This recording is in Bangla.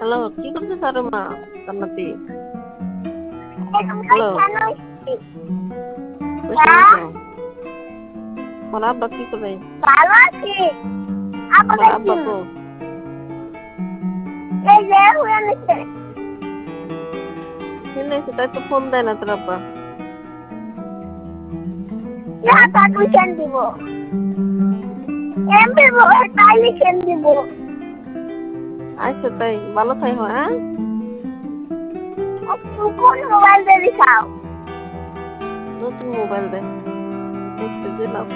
হ্যালো, কি করছিস আরে মা জান্নাতি? হ্যালো, বসে আছো? তোমার আব্বা কি করে? ভালো আছি। তোমার আব্বা কো? এই যে হয়ে নিচ্ছে। শুনেছি, তাই তো ফোন দেয় না তোর আব্বা। না তাকে কেন দিব? এমবি মোবাইল পাইলে কেন দিব? আচ্ছা তাই, ভালো থাই হ্যাঁ? কোন মোবাইল দিয়ে খাও? নতুন মোবাইল দে, দেখতে দিলাম।